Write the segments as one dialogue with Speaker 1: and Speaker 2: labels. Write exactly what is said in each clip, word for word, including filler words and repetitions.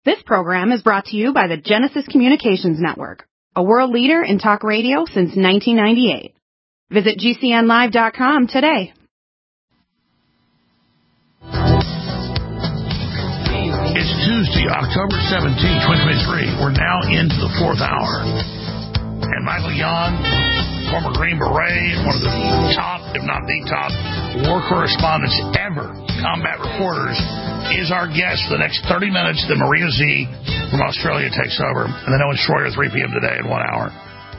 Speaker 1: This program is brought to you by the Genesis Communications Network, a world leader in talk radio since nineteen ninety-eight. Visit G C N live dot com today.
Speaker 2: It's Tuesday, October seventeenth, twenty twenty-three. We're now into the fourth hour. And Michael Yon, former Green Beret, one of the top, if not the top, war correspondents ever, combat reporters, is our guest for the next thirty minutes. Then Maria Z from Australia takes over. And then Owen Schroyer at three p.m. today in one hour.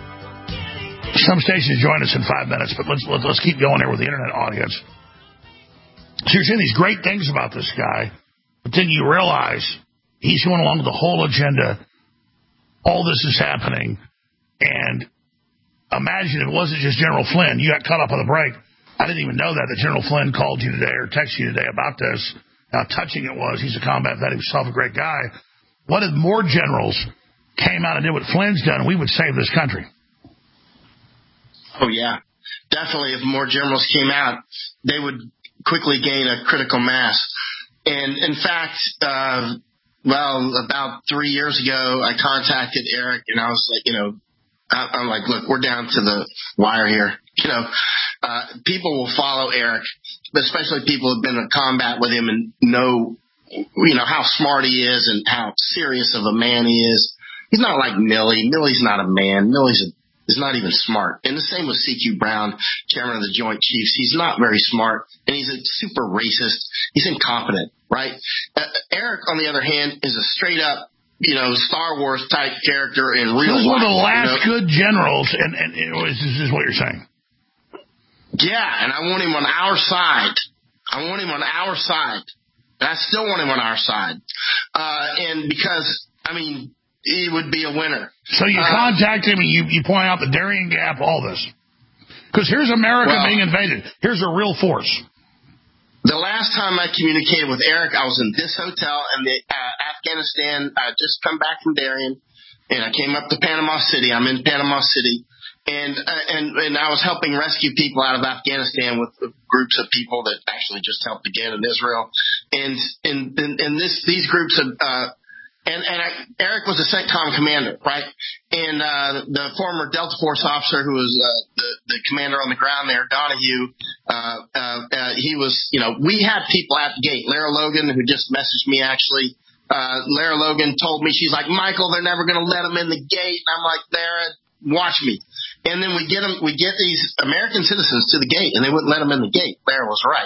Speaker 2: Some stations join us in five minutes, but let's, let's, let's keep going here with the internet audience. So you're saying these great things about this guy, but then you realize he's going along with the whole agenda. All this is happening. And imagine it wasn't just General Flynn. You got caught up on the break. I didn't even know that, that General Flynn called you today or texted you today about this, how touching it was. He's a combat vet. He was himself a great guy. What if more generals came out and did what Flynn's done, we would save this country?
Speaker 3: Oh, yeah. Definitely, if more generals came out, they would quickly gain a critical mass. And, in fact, uh, well, about three years ago, I contacted Eric, and I was like, you know, I'm like, look, we're down to the wire here. You know, uh, people will follow Eric, especially people who have been in combat with him and know, you know, how smart he is and how serious of a man he is. He's not like Milley. Milley's not a man. Milley's a, is not even smart. And the same with C Q Brown, chairman of the Joint Chiefs. He's not very smart, and he's a super racist. He's incompetent, right? Uh, Eric, on the other hand, is a straight-up, you know, Star Wars type character in real life.
Speaker 2: Those were the last
Speaker 3: you know? good
Speaker 2: generals, and, and it was, this is what you're saying.
Speaker 3: Yeah, and I want him on our side. I want him on our side. And I still want him on our side. Uh, and because, I mean, he would be a winner.
Speaker 2: So you
Speaker 3: uh,
Speaker 2: contact him and you, you point out the Darien Gap, all this. Because here's America
Speaker 3: well,
Speaker 2: being invaded. Here's a real force.
Speaker 3: The last time I communicated with Eric, I was in this hotel in the, uh, Afghanistan. I had just come back from Darien, and I came up to Panama City. I'm in Panama City, and uh, and and I was helping rescue people out of Afghanistan with groups of people that actually just helped again in Israel, and and and, and this these groups of. Uh, And, and I, Eric was a CENTCOM commander, right? And uh, the former Delta Force officer who was uh, the, the commander on the ground there, Donahue, uh, uh, uh, he was, you know, we had people at the gate. Lara Logan, who just messaged me, actually, uh, Lara Logan told me, she's like, Michael, they're never going to let them in the gate. And I'm like, Lara, watch me. And then we get them, we get these American citizens to the gate, and they wouldn't let them in the gate. Lara was right.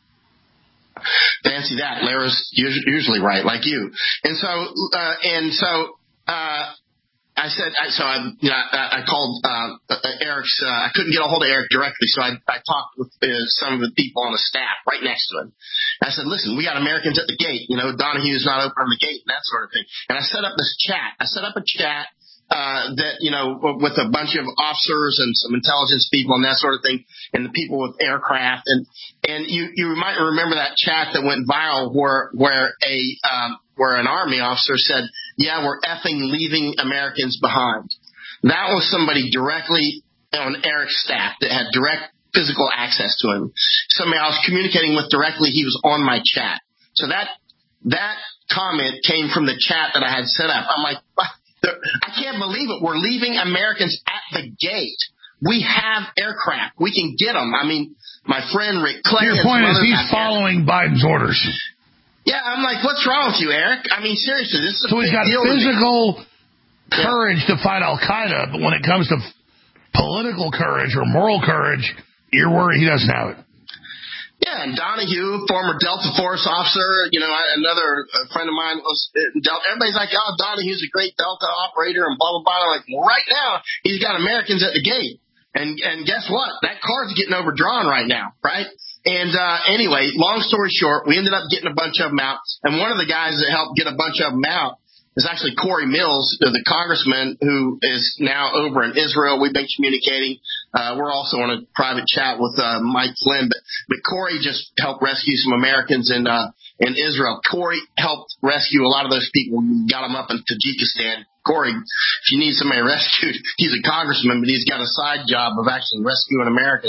Speaker 3: Fancy that. Lara's usually right, like you. And so, uh, and so, uh, I said, I, so I, you know, I, I called, uh, Eric's, uh, I couldn't get a hold of Eric directly, so I, I talked with uh, some of the people on the staff right next to him. I said, listen, we got Americans at the gate, you know, Donahue's not opening the gate and that sort of thing. And I set up this chat. I set up a chat. Uh, that, you know, with a bunch of officers and some intelligence people and that sort of thing, and the people with aircraft. And, and you, you might remember that chat that went viral where, where a, um, where an Army officer said, yeah, we're effing leaving Americans behind. That was somebody directly on Eric's staff that had direct physical access to him. Somebody I was communicating with directly, he was on my chat. So that, that comment came from the chat that I had set up. I'm like, I can't believe it. We're leaving Americans at the gate. We have aircraft. We can get them. I mean, my friend Rick Clay.
Speaker 2: Your point is he's following Biden's orders.
Speaker 3: Yeah, I'm like, what's wrong with you, Eric? I mean, seriously, this is a
Speaker 2: so he's got physical courage to fight Al-Qaeda, but when it comes to political courage or moral courage, you're worried he doesn't have it.
Speaker 3: Yeah, and Donahue, former Delta Force officer, you know, another friend of mine was Delta. Everybody's like, oh, Donahue's a great Delta operator and blah, blah, blah. I'm like, well, right now, he's got Americans at the gate. And and guess what? That card's getting overdrawn right now, right? And uh, anyway, long story short, we ended up getting a bunch of them out. And one of the guys that helped get a bunch of them out is actually Corey Mills, the congressman who is now over in Israel. We've been communicating. Uh, we're also on a private chat with uh, Mike Flynn. But, but Corey just helped rescue some Americans in, uh, in Israel. Corey helped rescue a lot of those people who got them up in Tajikistan. Corey, if you need somebody rescued, he's a congressman, but he's got a side job of actually rescuing Americans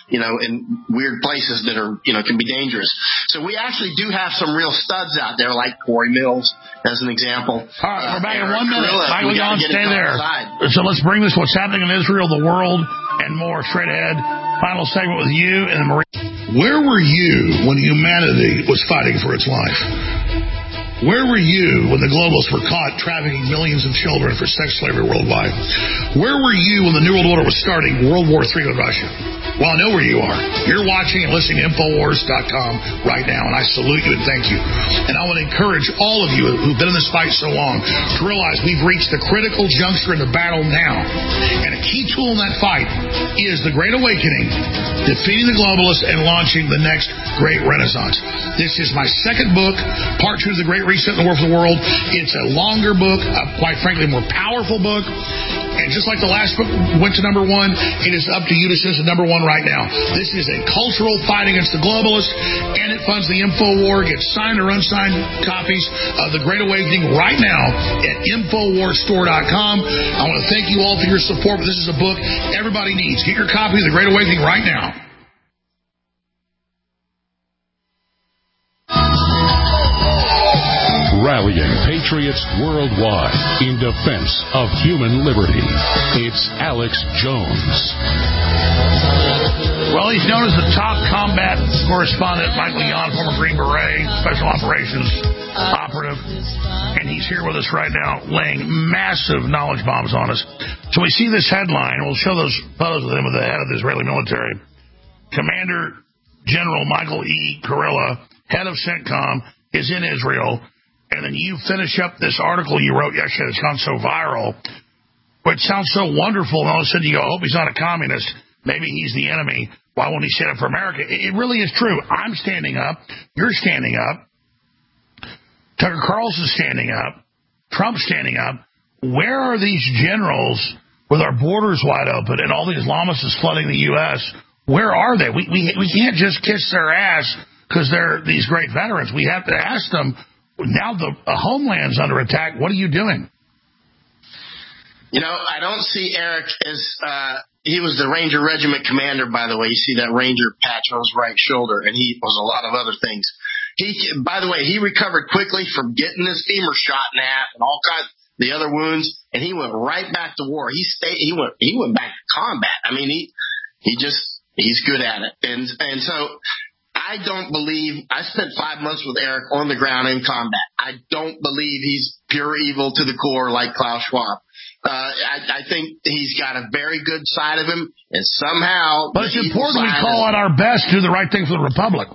Speaker 3: you know, in weird places that are, you know, can be dangerous. So we actually do have some real studs out there, like Corey Mills, as an example.
Speaker 2: All right, we're back
Speaker 3: uh,
Speaker 2: in one minute.
Speaker 3: Gorilla,
Speaker 2: Michael Yon, stay there.
Speaker 3: Outside.
Speaker 2: So let's bring this, what's happening in Israel, the world, and more straight ahead. Final segment with you and the Marine.
Speaker 4: Where were you when humanity was fighting for its life? Where were you when the globalists were caught trafficking millions of children for sex slavery worldwide? Where were you when the New World Order was starting World War Three with Russia? Well, I know where you are. You're watching and listening to Infowars dot com right now, and I salute you and thank you. And I want to encourage all of you who've been in this fight so long to realize we've reached the critical juncture in the battle now. And a key tool in that fight is the Great Awakening, defeating the globalists and launching the next great renaissance. This is my second book, part two of the Great Reset in the War for the World. It's a longer book, a, quite frankly, more powerful book. And just like the last book went to number one, it is up to you to send to number one right now. This is a cultural fight against the globalists, and it funds the InfoWar. Get signed or unsigned copies of The Great Awakening right now at Infowars Store dot com. I want to thank you all for your support, but this is a book everybody needs. Get your copy of The Great Awakening right now.
Speaker 5: Rallying patriots worldwide in defense of human liberty. It's Alex Jones.
Speaker 2: Well, he's known as the top combat correspondent, Michael Yon, former Green Beret, Special Operations operative, and he's here with us right now laying massive knowledge bombs on us. So we see this headline. We'll show those photos of him with the head of the Israeli military. Commander General Michael E. Kurilla, head of CENTCOM, is in Israel. And then you finish up this article you wrote yesterday that's gone so viral, which sounds so wonderful, and all of a sudden you go, I hope he's not a communist. Maybe he's the enemy. Why won't he stand up for America? It really is true. I'm standing up. You're standing up. Tucker Carlson's standing up. Trump's standing up. Where are these generals with our borders wide open and all the Islamists flooding the U S? Where are they? We, we, we can't just kiss their ass because they're these great veterans. We have to ask them, now the uh, homeland's under attack. What are you doing?
Speaker 3: You know, I don't see Eric as uh, he was the Ranger Regiment commander, by the way. You see that Ranger patch on his right shoulder, and he was a lot of other things. He, by the way, he recovered quickly from getting his femur shot in half and all kinds of the other wounds, and he went right back to war. He stayed. He went. He went back to combat. I mean, he he just he's good at it, and and so. I don't believe, I spent five months with Eric on the ground in combat. I don't believe he's pure evil to the core like Klaus Schwab. Uh, I, I think he's got a very good side of him, and somehow...
Speaker 2: But it's important we call out our best, do the right thing for the Republic.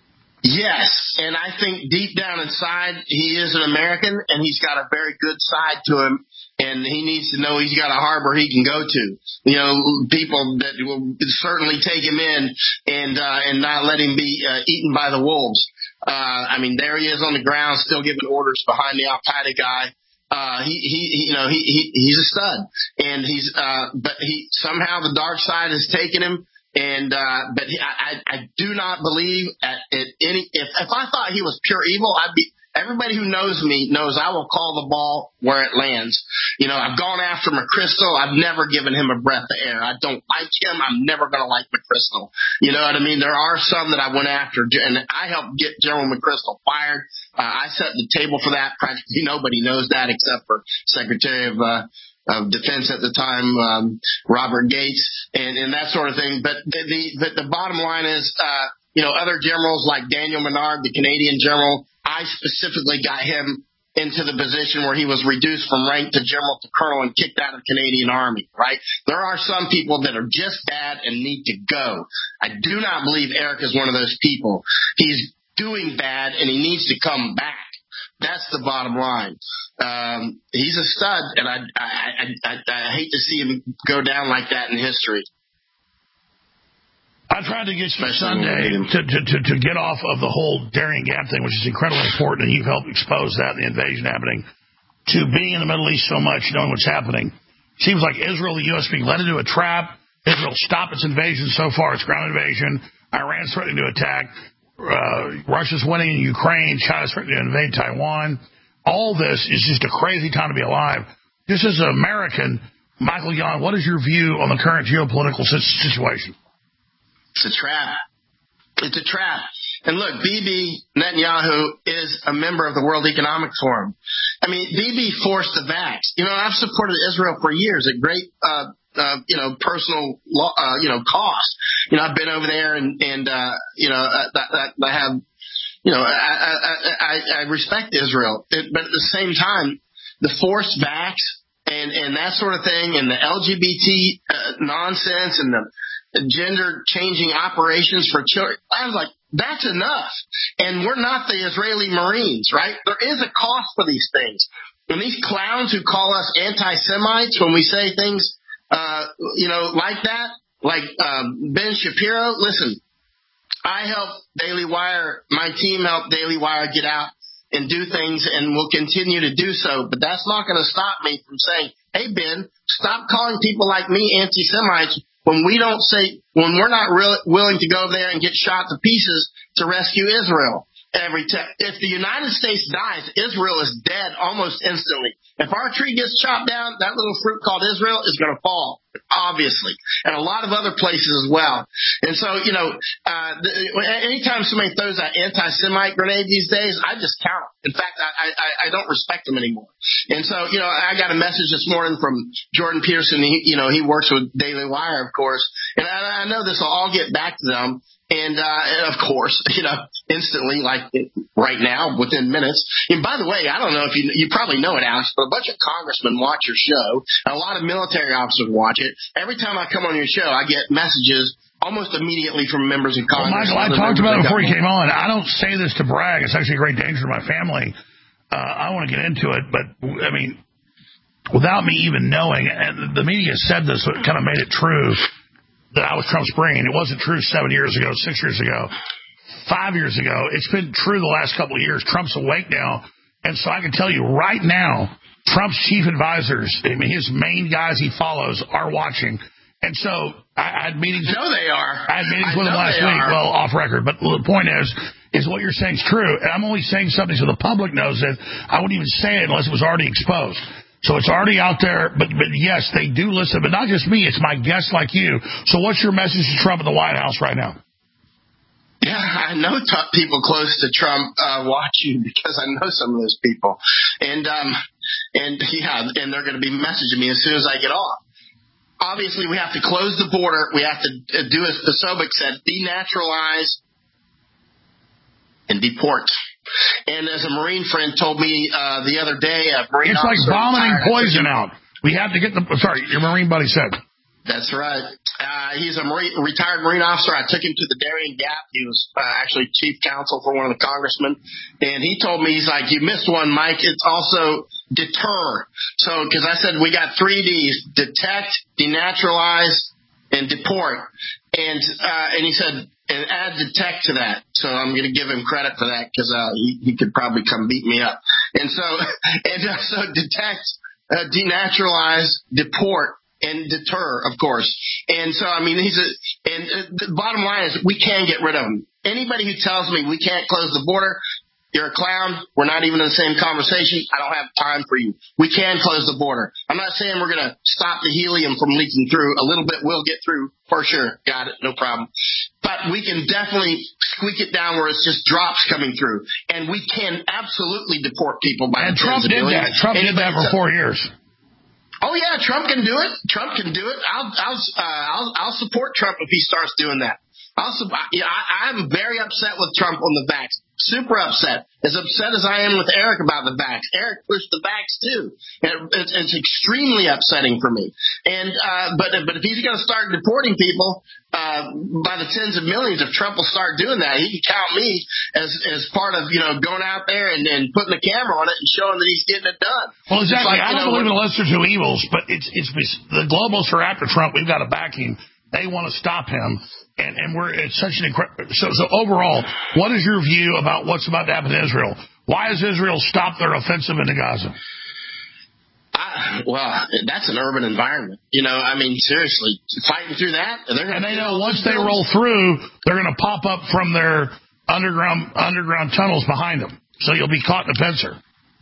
Speaker 3: Yes, and I think deep down inside, he is an American, and he's got a very good side to him, and he needs to know he's got a harbor he can go to. You know, people that will certainly take him in and uh, and not let him be uh, eaten by the wolves. Uh, I mean, there he is on the ground, still giving orders behind the Al Qaeda guy. Uh, he, he, he, you know, he, he, he's a stud, and he's, uh, but he somehow the dark side has taken him. And, uh, but he, I, I do not believe at, at any, if, if I thought he was pure evil, I'd be, everybody who knows me knows I will call the ball where it lands. You know, I've gone after McChrystal. I've never given him a breath of air. I don't like him. I'm never going to like McChrystal. You know what I mean? There are some that I went after, and I helped get General McChrystal fired. Uh, I set the table for that. Practically nobody knows that except for Secretary of, uh, of Defense at the time, um, Robert Gates, and, and that sort of thing. But the, the, but the bottom line is, uh, you know, other generals like Daniel Menard, the Canadian general, I specifically got him into the position where he was reduced from rank to general to colonel and kicked out of the Canadian Army, right? There are some people that are just bad and need to go. I do not believe Eric is one of those people. He's doing bad and he needs to come back. That's the bottom line. Um, he's a stud, and I, I, I, I hate to see him go down like that in history.
Speaker 2: I tried to get you Sunday to, to, to, to get off of the whole Darien Gap thing, which is incredibly important, and you've helped expose that, the invasion happening, to being in the Middle East so much, knowing what's happening. Seems like Israel, the U S being led into a trap. Israel stopped its invasion so far, its ground invasion. Iran's threatening to attack. Uh, Russia's winning in Ukraine. China's threatening to invade Taiwan. All this is just a crazy time to be alive. Just as an American, Michael Yon, what is your view on the current geopolitical situation?
Speaker 3: It's a trap. It's a trap. And look, Bibi Netanyahu is a member of the World Economic Forum. I mean, Bibi forced the vax. You know, I've supported Israel for years at great, uh, uh, you know, personal, uh, you know, cost. You know, I've been over there and, and, uh, you know, uh, that, that, I have, you know, I, I, I, I respect Israel, it, but at the same time, the forced vax and, and that sort of thing and the L G B T uh, nonsense and the, gender changing operations for children. I was like, that's enough. And we're not the Israeli Marines, right? There is a cost for these things. And these clowns who call us anti-Semites when we say things, uh, you know, like that, like um, Ben Shapiro, listen, I helped Daily Wire, my team helped Daily Wire get out and do things, and we'll continue to do so. But that's not going to stop me from saying, hey, Ben, stop calling people like me anti-Semites when we don't say, when we're not really willing to go there and get shot to pieces to rescue Israel every time. If the United States dies, Israel is dead almost instantly. If our tree gets chopped down, that little fruit called Israel is going to fall, obviously, and a lot of other places as well. And so, you know, uh, the, anytime somebody throws that anti-Semite grenade these days, I just count them. In fact, I, I, I don't respect them anymore. And so, you know, I got a message this morning from Jordan Peterson. He, you know, he works with Daily Wire, of course, and I, I know this will all get back to them. And, uh, and of course, you know, instantly, like right now, within minutes. And by the way, I don't know if you, you probably know it, Alex, but a bunch of congressmen watch your show. And a lot of military officers watch it. Every time I come on your show, I get messages almost immediately from members of Congress.
Speaker 2: Well, Michael, I talked about it before you came on. I don't say this to brag. It's actually a great danger to my family. Uh, I want to get into it, but I mean, without me even knowing, and the media said this, so it kind of made it true that I was Trump's brain. It wasn't true seven years ago, six years ago, five years ago. It's been true the last couple of years. Trump's awake now. And so I can tell you right now, Trump's chief advisors, I mean, his main guys he follows are watching. And so I, I had meetings.
Speaker 3: No, they are.
Speaker 2: I had meetings
Speaker 3: I
Speaker 2: with them last week.
Speaker 3: Are.
Speaker 2: Well, off record. But the point is, is what you're saying is true. And I'm only saying something so the public knows it. I wouldn't even say it unless it was already exposed. So it's already out there, but, but yes, they do listen, but not just me, it's my guests like you. So what's your message to Trump in the White House right now?
Speaker 3: Yeah, I know t- people close to Trump uh, watch you because I know some of those people. And, um, and yeah, and they're going to be messaging me as soon as I get off. Obviously, we have to close the border. We have to do, as the Sobek said, denaturalize and deport. And as a Marine friend told me uh, the other day, a Marine
Speaker 2: it's like vomiting poison out. We have to get the. Sorry, your Marine buddy said.
Speaker 3: That's right. Uh, he's a Marine, retired Marine officer. I took him to the Darien Gap. He was uh, actually chief counsel for one of the congressmen, and he told me, he's like, "You missed one, Mike. It's also deter." So, because I said we got three D's: detect, denaturalize, and deport. And uh, and he said, and add detect to that. So I'm going to give him credit for that because uh, he, he could probably come beat me up. And so, and uh, so detect, uh, denaturalize, deport, and deter, of course. And so, I mean, he's a, and uh, the bottom line is we can get rid of him. Anybody who tells me we can't close the border, you're a clown. We're not even in the same conversation. I don't have time for you. We can close the border. I'm not saying we're going to stop the helium from leaking through. A little bit will get through for sure. Got it. No problem. But we can definitely squeak it down where it's just drops coming through. And we can absolutely deport people by
Speaker 2: and
Speaker 3: the
Speaker 2: Trump
Speaker 3: tens of
Speaker 2: did
Speaker 3: millions.
Speaker 2: that. Trump
Speaker 3: Anybody
Speaker 2: did that for
Speaker 3: t-
Speaker 2: four years.
Speaker 3: Oh yeah, Trump can do it. Trump can do it. I'll I'll uh, I'll, I'll support Trump if he starts doing that. Also, yeah, I, I'm very upset with Trump on the vax. Super upset. As upset as I am with Eric about the vax. Eric pushed the vax too. And it, it's extremely upsetting for me. And uh, but but if he's going to start deporting people uh, by the tens of millions, if Trump will start doing that, he can count me as as part of you know going out there and, and putting the camera on it and showing that he's getting it done.
Speaker 2: Well, exactly. Like, I don't know, believe in the lesser two evils, but it's it's the globalists are after Trump. We've got to back him. They want to stop him. And, and we're it's such an incredible. So, so overall, what is your view about what's about to happen in Israel? Why has Israel stopped their offensive into Gaza?
Speaker 3: I, well, that's an urban environment. You know, I mean, seriously, fighting through that. They're gonna,
Speaker 2: and they know once they roll through, they're going to pop up from their underground underground tunnels behind them. So you'll be caught in a pincer.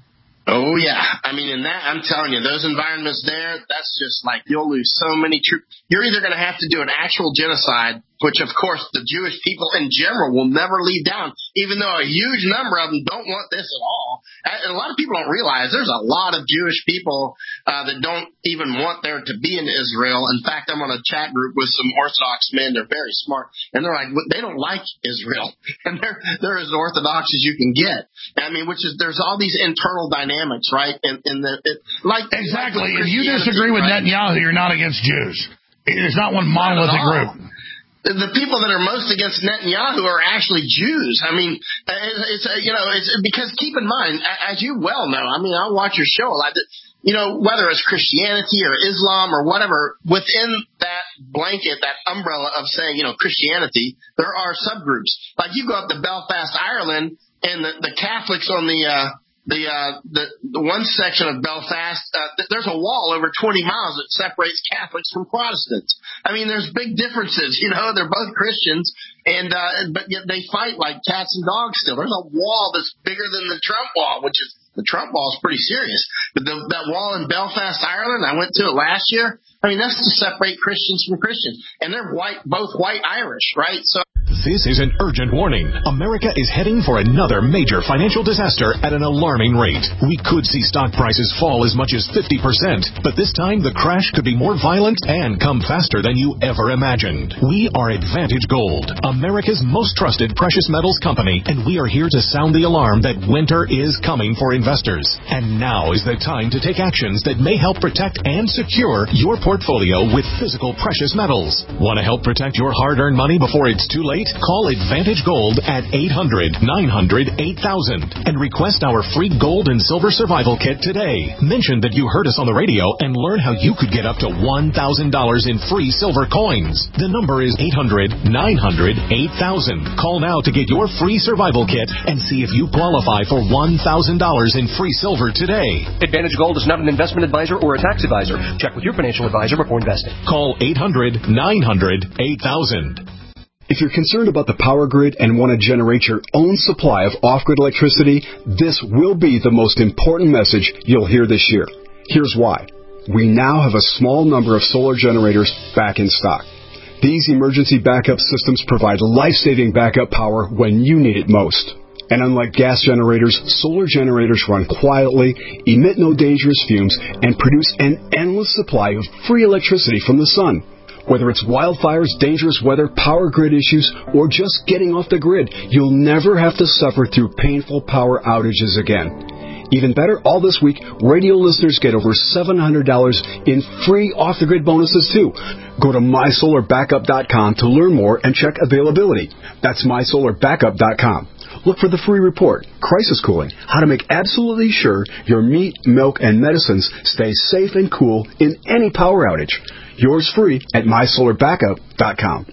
Speaker 3: Oh, yeah. I mean, in that, I'm telling you, those environments there, that's just like you'll lose so many troops. You're either going to have to do an actual genocide, which, of course, the Jewish people in general will never leave down, even though a huge number of them don't want this at all. And a lot of people don't realize there's a lot of Jewish people uh, that don't even want there to be in Israel. In fact, I'm on a chat group with some Orthodox men. They're very smart. And they're like, they don't like Israel. And they're, they're as Orthodox as you can get. I mean, which is, there's all these internal dynamics, right? In, in the, it, like
Speaker 2: Exactly.
Speaker 3: Like
Speaker 2: if you disagree with right? Netanyahu, you're not against Jews. There's not one monolithic group.
Speaker 3: The people that are most against Netanyahu are actually Jews. I mean, it's, you know, it's because keep in mind, as you well know, I mean, I watch your show a lot, you know, whether it's Christianity or Islam or whatever, within that blanket, that umbrella of saying, you know, Christianity, there are subgroups. Like you go up to Belfast, Ireland, and the, the Catholics on the, uh, The, uh, the the one section of Belfast, uh, th- there's a wall over twenty miles that separates Catholics from Protestants. I mean, there's big differences, you know. They're both Christians, and uh, but yet they fight like cats and dogs still. There's a wall that's bigger than the Trump wall, which is the Trump wall is pretty serious. But the, that wall in Belfast, Ireland, I went to it last year. I mean, that's to separate Christians from Christians, and they're white, both white Irish, right? So.
Speaker 6: This is an urgent warning. America is heading for another major financial disaster at an alarming rate. We could see stock prices fall as much as fifty percent, but this time the crash could be more violent and come faster than you ever imagined. We are Advantage Gold, America's most trusted precious metals company, and we are here to sound the alarm that winter is coming for investors. And now is the time to take actions that may help protect and secure your portfolio with physical precious metals. Want to help protect your hard-earned money before it's too late? Call Advantage Gold at eight hundred, nine hundred, eight thousand and request our free gold and silver survival kit today. Mention that you heard us on the radio and learn how you could get up to one thousand dollars in free silver coins. The number is eight hundred, nine hundred, eight thousand. Call now to get your free survival kit and see if you qualify for one thousand dollars in free silver today.
Speaker 7: Advantage Gold is not an investment advisor or a tax advisor. Check with your financial advisor before investing.
Speaker 6: Call eight hundred, nine hundred, eight thousand.
Speaker 8: If you're concerned about the power grid and want to generate your own supply of off-grid electricity, this will be the most important message you'll hear this year. Here's why. We now have a small number of solar generators back in stock. These emergency backup systems provide life-saving backup power when you need it most. And unlike gas generators, solar generators run quietly, emit no dangerous fumes, and produce an endless supply of free electricity from the sun. Whether it's wildfires, dangerous weather, power grid issues, or just getting off the grid, you'll never have to suffer through painful power outages again. Even better, all this week, radio listeners get over seven hundred dollars in free off-the-grid bonuses, too. Go to my solar backup dot com to learn more and check availability. That's my solar backup dot com. Look for the free report, Crisis Cooling, how to make absolutely sure your meat, milk, and medicines stay safe and cool in any power outage. Yours free at my solar backup dot com.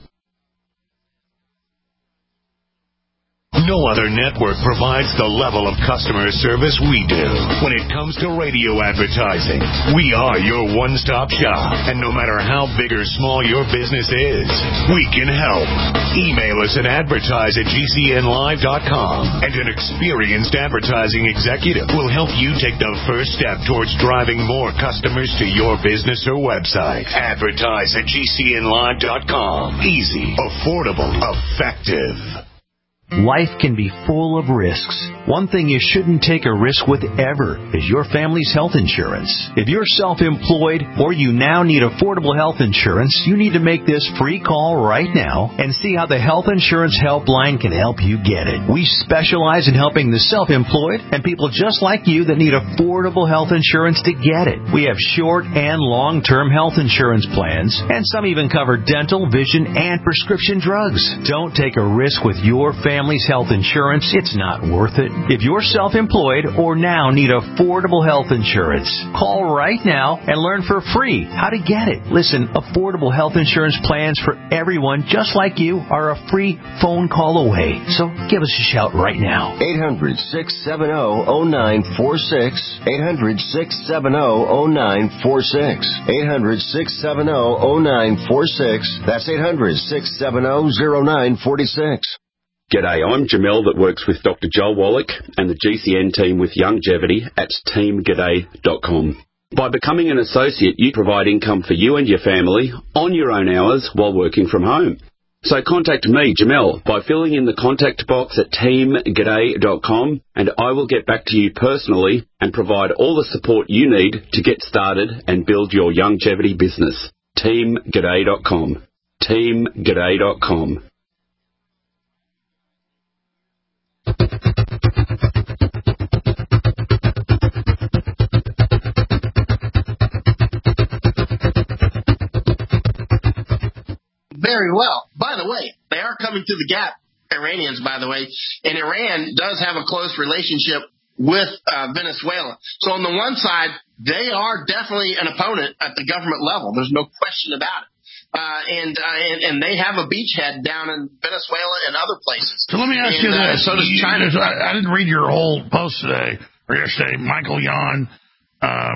Speaker 5: No other network provides the level of customer service we do. When it comes to radio advertising, we are your one-stop shop. And no matter how big or small your business is, we can help. Email us at advertise at G C N live dot com, and an experienced advertising executive will help you take the first step towards driving more customers to your business or website. Advertise at G C N live dot com. Easy, affordable, effective.
Speaker 9: Life can be full of risks. One thing you shouldn't take a risk with ever is your family's health insurance. If you're self-employed or you now need affordable health insurance, you need to make this free call right now and see how the Health Insurance Helpline can help you get it. We specialize in helping the self-employed and people just like you that need affordable health insurance to get it. We have short and long-term health insurance plans, and some even cover dental, vision, and prescription drugs. Don't take a risk with your family. Family's health insurance, it's not worth it. If you're self-employed or now need affordable health insurance, call right now and learn for free how to get it. Listen, affordable health insurance plans for everyone just like you are a free phone call away. So give us a shout right now.
Speaker 10: eight hundred, six seven zero, zero nine four six. eight hundred, six seven zero, zero nine four six. eight hundred, six seven zero, zero nine four six. That's eight hundred, six seven zero, zero nine four six.
Speaker 11: G'day, I'm Jamel that works with Doctor Joel Wallach and the G C N team with Longevity at team g'day dot com. By becoming an associate, you provide income for you and your family on your own hours while working from home. So contact me, Jamel, by filling in the contact box at team g'day dot com, and I will get back to you personally and provide all the support you need to get started and build your longevity business. team g'day dot com. team g'day dot com.
Speaker 3: Very well. By the way, they are coming to the gap, Iranians, by the way, and Iran does have a close relationship with uh, Venezuela. So on the one side, they are definitely an opponent at the government level. There's no question about it. Uh, and, uh, and and they have a beachhead down in Venezuela and other places.
Speaker 2: So let me ask
Speaker 3: and,
Speaker 2: you this.
Speaker 3: Uh, so does China.
Speaker 2: I, I didn't read your whole post today, or yesterday. Michael Yon, uh,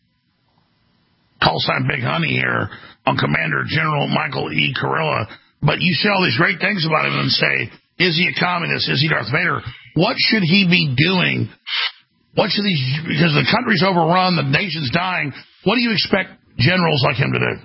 Speaker 2: call sign Big Honey here, on Commander General Michael E. Kurilla. But you say all these great things about him and say, is he a communist? Is he Darth Vader? What should he be doing? What should these, because the country's overrun, the nation's dying, what do you expect generals like him to do?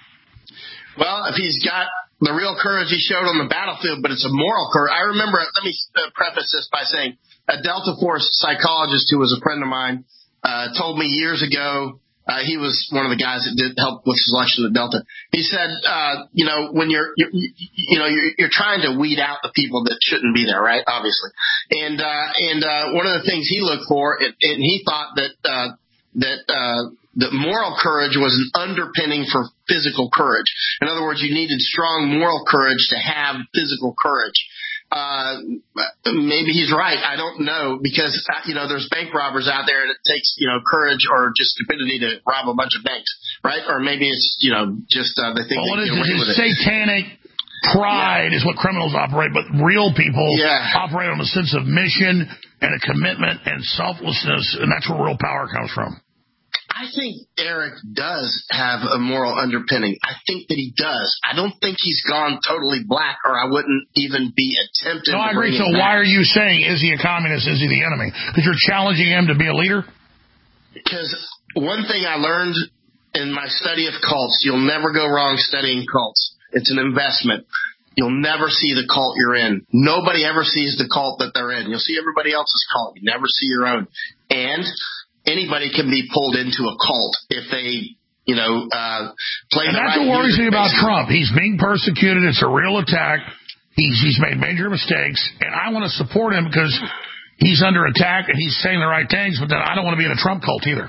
Speaker 3: Well, if he's got the real courage he showed on the battlefield, but it's a moral courage. I remember, let me preface this by saying, a Delta Force psychologist who was a friend of mine uh, told me years ago, uh, he was one of the guys that did help with selection of Delta. He said, uh, you know, when you're, you're you know, you're, you're trying to weed out the people that shouldn't be there, right? Obviously. And, uh, and, uh, one of the things he looked for, and, and he thought that, uh, that, uh, that moral courage was an underpinning for physical courage. In other words, you needed strong moral courage to have physical courage. Uh, maybe he's right. I don't know, because, you know, there's bank robbers out there and it takes, you know, courage or just stupidity to rob a bunch of banks, right? Or maybe it's, you know, just, uh, they think
Speaker 2: well,
Speaker 3: they
Speaker 2: get
Speaker 3: away with it.
Speaker 2: Satanic pride yeah. is what criminals operate, but real people
Speaker 3: yeah.
Speaker 2: operate on a sense of mission and a commitment and selflessness, and that's where real power comes from.
Speaker 3: I think Eric does have a moral underpinning. I think that he does. I don't think he's gone totally black, or I wouldn't even be attempting
Speaker 2: no,
Speaker 3: to
Speaker 2: I agree.
Speaker 3: bring
Speaker 2: So
Speaker 3: him
Speaker 2: why
Speaker 3: back.
Speaker 2: are you saying, is he a communist? Is he the enemy? Because you're challenging him to be a leader?
Speaker 3: Because one thing I learned in my study of cults, you'll never go wrong studying cults. It's an investment. You'll never see the cult you're in. Nobody ever sees the cult that they're in. You'll see everybody else's cult. You never see your own. And anybody can be pulled into a cult if they, you know, uh, play
Speaker 2: and
Speaker 3: the
Speaker 2: that's
Speaker 3: right
Speaker 2: what worries me about
Speaker 3: basically.
Speaker 2: Trump. He's being persecuted. It's a real attack. He's he's made major mistakes, and I want to support him because he's under attack and he's saying the right things, but then I don't want to be in a Trump cult either.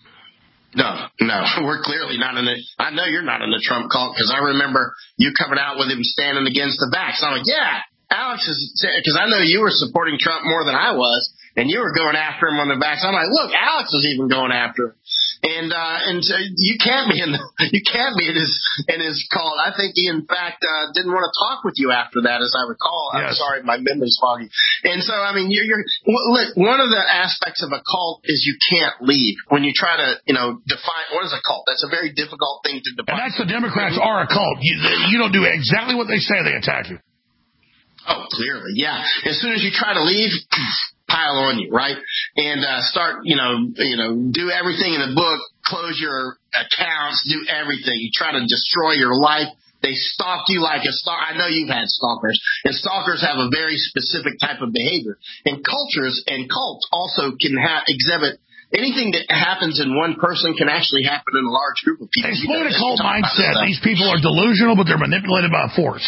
Speaker 3: No, no, we're clearly not in it. I know you're not in the Trump cult, because I remember you coming out with him standing against the vax. I'm like, yeah, Alex is, because I know you were supporting Trump more than I was, and you were going after him on the vax. I'm like, look, Alex was even going after him. And, uh, and so you can't be in the, you can't be in his, in his cult. I think he, in fact, uh, didn't want to talk with you after that, as I recall.
Speaker 2: Yes.
Speaker 3: I'm sorry, my memory's foggy. And so, I mean, you're, you're, look, one of the aspects of a cult is you can't leave. When you try to, you know, define, what is a cult? That's a very difficult thing to define.
Speaker 2: And that's the Democrats are a cult. You, you don't do exactly what they say, they attack you.
Speaker 3: Oh, clearly, yeah. As soon as you try to leave, pile on you, right? And uh, start, you know, you know, do everything in the book, close your accounts, do everything. You try to destroy your life. They stalk you like a stalker. I know you've had stalkers, and stalkers have a very specific type of behavior. And cultures and cults also can ha- exhibit anything that happens in one person can actually happen in a large group of people.
Speaker 2: Explain a cult mindset. These people are delusional, but they're manipulated by force.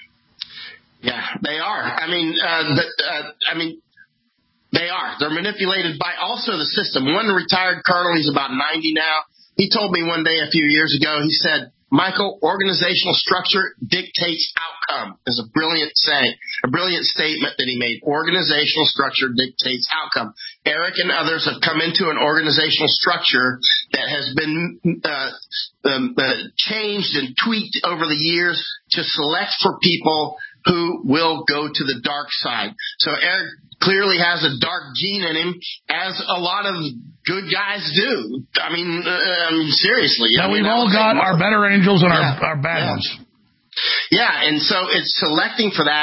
Speaker 3: Yeah, they are. I mean, uh, the, uh, I mean, they are. They're manipulated by also the system. One retired colonel, he's about ninety now. He told me one day a few years ago, he said, Michael, organizational structure dictates outcome. Is a brilliant saying, a brilliant statement that he made. Organizational structure dictates outcome. Eric and others have come into an organizational structure that has been uh, um, uh, changed and tweaked over the years to select for people who will go to the dark side. So Eric clearly has a dark gene in him, as a lot of good guys do. I mean, uh, I mean seriously.
Speaker 2: Now,
Speaker 3: I mean,
Speaker 2: we've all got our better angels and yeah, our, our bad
Speaker 3: yeah.
Speaker 2: ones.
Speaker 3: Yeah, and so it's selecting for that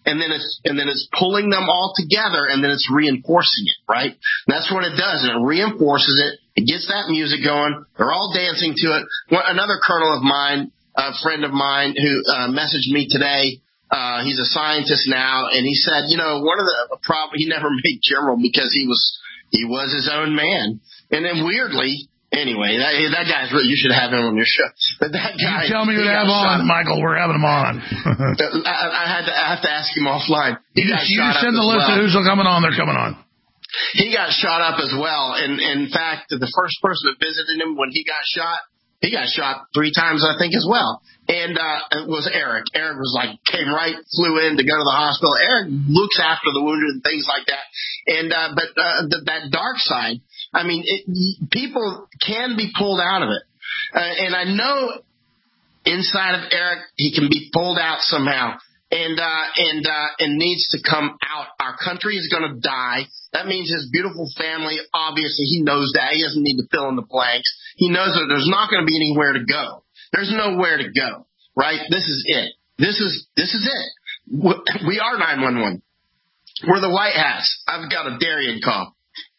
Speaker 3: and then it's and then it's pulling them all together, and then it's reinforcing it, right? And that's what it does, and it reinforces it. It gets that music going. They're all dancing to it. One, another colonel of mine, a friend of mine, who uh, messaged me today. Uh, he's a scientist now, and he said, you know, one of the problems, he never made general because he was he was his own man, and then weirdly. Anyway, that, that guy's really, you should have him on your show. But that guy.
Speaker 2: You tell me who to have on, Michael. We're having him on.
Speaker 3: I, I, had to, I have to ask him offline. He
Speaker 2: you
Speaker 3: got
Speaker 2: you
Speaker 3: shot
Speaker 2: send
Speaker 3: up
Speaker 2: the
Speaker 3: as
Speaker 2: list
Speaker 3: well.
Speaker 2: of who's coming on, they're coming on.
Speaker 3: He got shot up as well. And, and in fact, the first person that visited him when he got shot, he got shot three times, I think, as well. And uh, it was Eric. Eric was like, came right, flew in to go to the hospital. Eric looks after the wounded and things like that. And uh, but uh, the, that dark side, I mean, it, people can be pulled out of it. Uh, and I know inside of Eric, he can be pulled out somehow and uh, and uh, and needs to come out. Our country is going to die. That means his beautiful family, obviously, he knows that. He doesn't need to fill in the blanks. He knows that there's not going to be anywhere to go. There's nowhere to go, right? This is it. This is this is it. We are nine one one. We're the White Hats. I've got a Darien cough.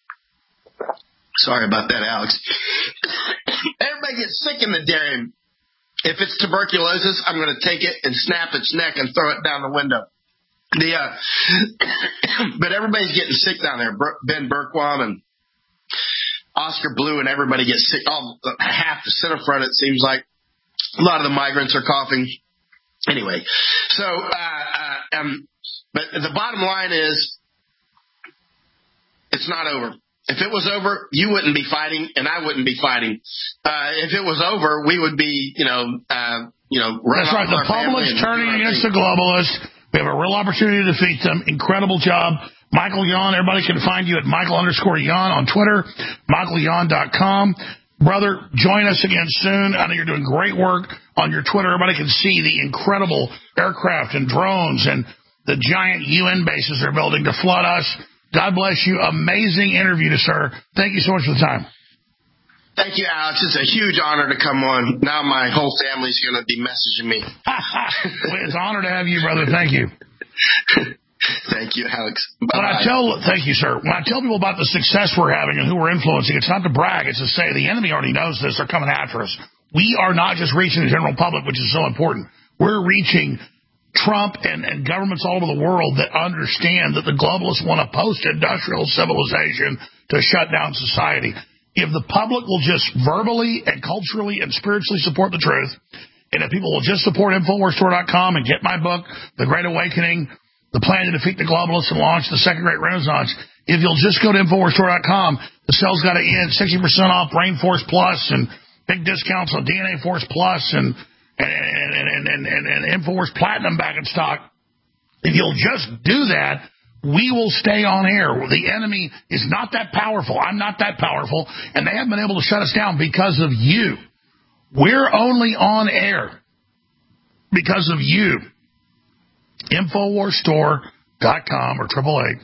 Speaker 3: Sorry about that, Alex. Everybody gets sick in the Darien. If it's tuberculosis, I'm going to take it and snap its neck and throw it down the window. The uh, but everybody's getting sick down there. Ben Bergquam and Oscar Blue and everybody gets sick. All half the center front, it seems like. A lot of the migrants are coughing. Anyway, so uh, uh, um, but the bottom line is, it's not over. If it was over, you wouldn't be fighting, and I wouldn't be fighting. Uh, if it was over, we would be, you know, uh, you know.
Speaker 2: That's right. The public's turning against the globalists. We have a real opportunity to defeat them. Incredible job. Michael Yon, everybody can find you at Michael underscore Yon on Twitter, Michael Yon dot com. Brother, join us again soon. I know you're doing great work on your Twitter. Everybody can see the incredible aircraft and drones and the giant U N bases they're building to flood us. God bless you. Amazing interview, sir. Thank you so much for the time.
Speaker 3: Thank you, Alex. It's a huge honor to come on. Now my whole family's going to be messaging me.
Speaker 2: It's an honor to have you, brother. Thank you.
Speaker 3: Thank you, Alex. Bye-bye.
Speaker 2: When I tell, thank you, sir. When I tell people about the success we're having and who we're influencing, it's not to brag. It's to say the enemy already knows this. They're coming after us. We are not just reaching the general public, which is so important. We're reaching Trump and, and governments all over the world that understand that the globalists want a post-industrial civilization to shut down society. If the public will just verbally and culturally and spiritually support the truth, and if people will just support Infowars Store dot com and get my book, The Great Awakening, The Plan to Defeat the Globalists and Launch the Second Great Renaissance, if you'll just go to Infowars Store dot com, the sale's got to end, sixty percent off Rainforce Plus and big discounts on D N A Force Plus and and, and, and, and, and, and Infowars Platinum back in stock. If you'll just do that, we will stay on air. The enemy is not that powerful. I'm not that powerful, and they haven't been able to shut us down because of you. We're only on air because of you. Infowars Store dot com or triple eight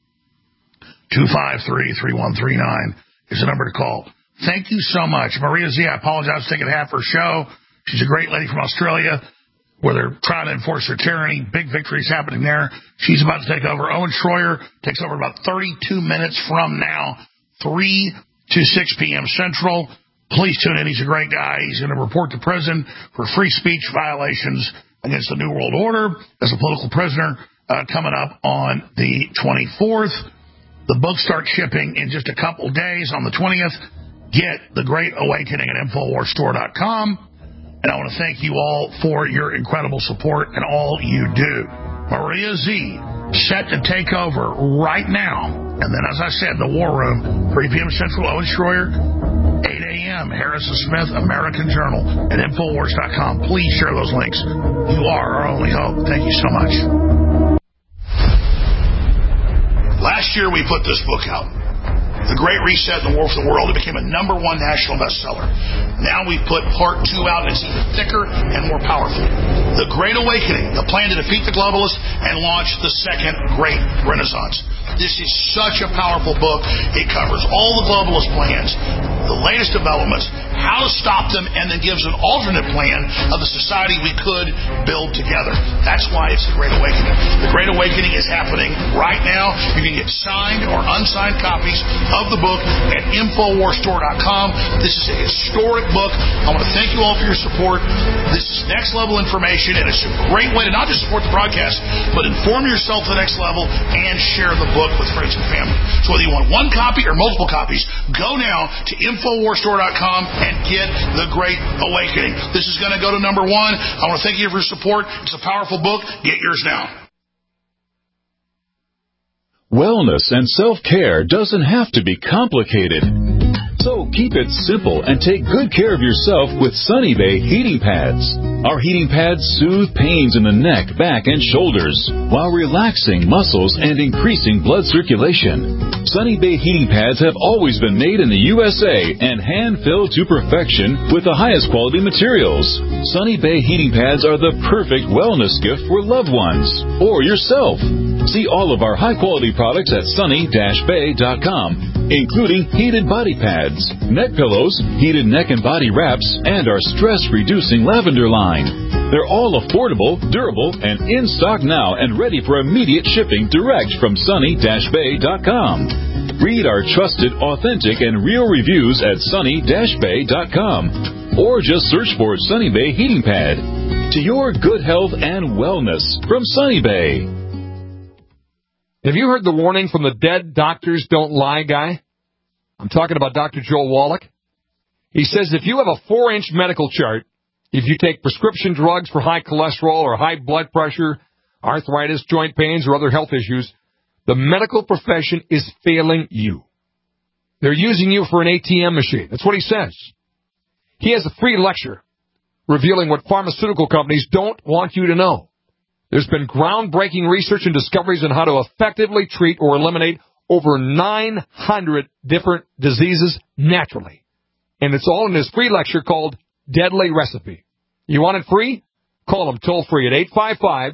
Speaker 2: two five three three one three nine is the number to call. Thank you so much. Maria Z, I apologize for taking half her show. She's a great lady from Australia where they're trying to enforce their tyranny. Big victories happening there. She's about to take over. Owen Schroyer takes over about thirty-two minutes from now, three to six p.m. Central. Please tune in. He's a great guy. He's going to report to prison for free speech violations against the New World Order as a political prisoner uh, coming up on the twenty-fourth. The books start shipping in just a couple days on the twentieth. Get The Great Awakening at Infowars Store dot com. And I want to thank you all for your incredible support and all you do. Maria Z, set to take over right now. And then, as I said, the War Room, three p.m. Central, Owen Schroyer, eight a.m., Harrison Smith, American Journal, at Infowars dot com. Please share those links. You are our only hope. Thank you so much. Last year, we put this book out. The Great Reset and the War for the World. It became a number one national bestseller. Now we put part two out, and it's even thicker and more powerful. The Great Awakening, the plan to defeat the globalists and launch the Second Great Renaissance. This is such a powerful book. It covers all the globalist plans, the latest developments,
Speaker 4: how to stop them, and then gives an alternate plan of the society we could build together. That's why it's the Great Awakening. The Great Awakening is happening right now. You can get signed or unsigned copies of the book at Infowars Store dot com. This is a historic book. I want to thank you all for your support. This is next level information, and it's a great way to not just support the broadcast, but inform yourself to the next level and share the book with friends and family. So whether you want one copy or multiple copies, go now to Infowars Store dot com and get The Great Awakening. This is going to go to number one. I want to thank you for your support. It's a powerful book. Get yours now.
Speaker 12: Wellness and self-care doesn't have to be complicated. So keep it simple and take good care of yourself with Sunny Bay heating pads. Our heating pads soothe pains in the neck, back, and shoulders while relaxing muscles and increasing blood circulation. Sunny Bay heating pads have always been made in the U S A and hand-filled to perfection with the highest quality materials. Sunny Bay heating pads are the perfect wellness gift for loved ones or yourself. See all of our high-quality products at sunny dash bay dot com, including heated body pads, neck pillows, heated neck and body wraps, and our stress-reducing lavender line. They're all affordable, durable, and in stock now and ready for immediate shipping direct from sunny dash bay dot com. Read our trusted, authentic, and real reviews at sunny dash bay dot com or just search for Sunny Bay Heating Pad. To your good health and wellness from Sunny Bay.
Speaker 13: Have you heard the warning from the Dead Doctors Don't Lie guy? I'm talking about Doctor Joel Wallach. He says if you have a four-inch medical chart, if you take prescription drugs for high cholesterol or high blood pressure, arthritis, joint pains, or other health issues, the medical profession is failing you. They're using you for an A T M machine. That's what he says. He has a free lecture revealing what pharmaceutical companies don't want you to know. There's been groundbreaking research and discoveries on how to effectively treat or eliminate over nine hundred different diseases naturally. And it's all in his free lecture called Deadly Recipe. You want it free? Call him toll free at eight five five,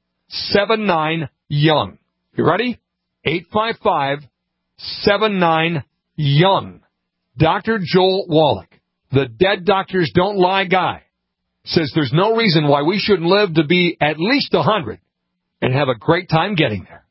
Speaker 13: seven nine, young. You ready? eight five five, seven nine, young. Doctor Joel Wallach, the Dead Doctors Don't Lie guy, says there's no reason why we shouldn't live to be at least one hundred and have a great time getting there.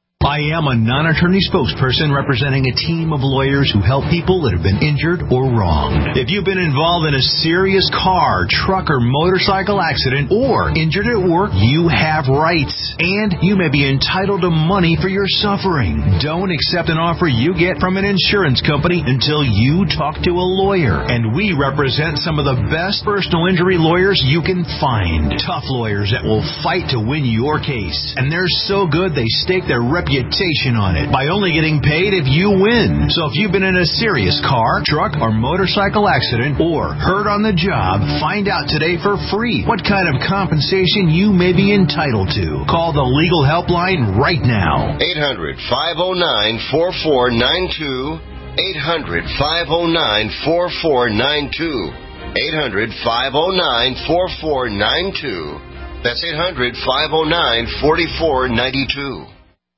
Speaker 9: I am a non-attorney spokesperson representing a team of lawyers who help people that have been injured or wronged. If you've been involved in a serious car, truck, or motorcycle accident or injured at work, you have rights, and you may be entitled to money for your suffering. Don't accept an offer you get from an insurance company until you talk to a lawyer, and we represent some of the best personal injury lawyers you can find. Tough lawyers that will fight to win your case, and they're so good they stake their reputation reputation on it by only getting paid if you win. So if you've been in a serious car, truck, or motorcycle accident or hurt on the job, find out today for free what kind of compensation you may be entitled to. Call the legal helpline right now.
Speaker 10: eight hundred, five oh nine, four four nine two. eight hundred, five oh nine, four four nine two. eight hundred, five oh nine, four four nine two. That's eight hundred, five oh nine, four four nine two.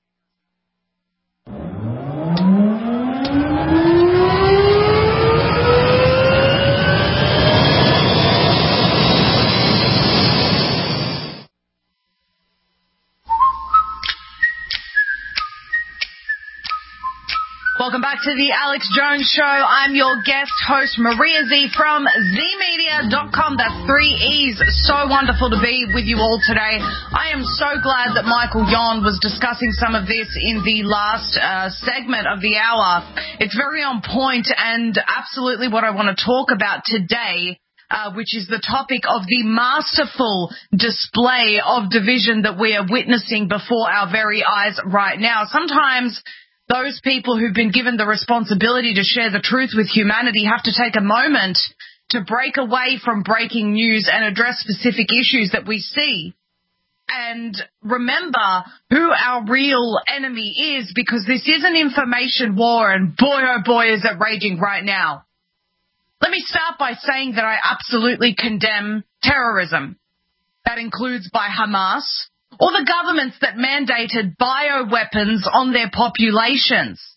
Speaker 14: Welcome back to the Alex Jones Show. I'm your guest host, Maria Z from z media dot com. That's three E's. So wonderful to be with you all today. I am so glad that Michael Yon was discussing some of this in the last uh, segment of the hour. It's very on point and absolutely what I want to talk about today, uh, which is the topic of the masterful display of division that we are witnessing before our very eyes right now. Sometimes those people who've been given the responsibility to share the truth with humanity have to take a moment to break away from breaking news and address specific issues that we see. And remember who our real enemy is, because this is an information war, and boy, oh boy, is it raging right now. Let me start by saying that I absolutely condemn terrorism. That includes by Hamas, or the governments that mandated bioweapons on their populations.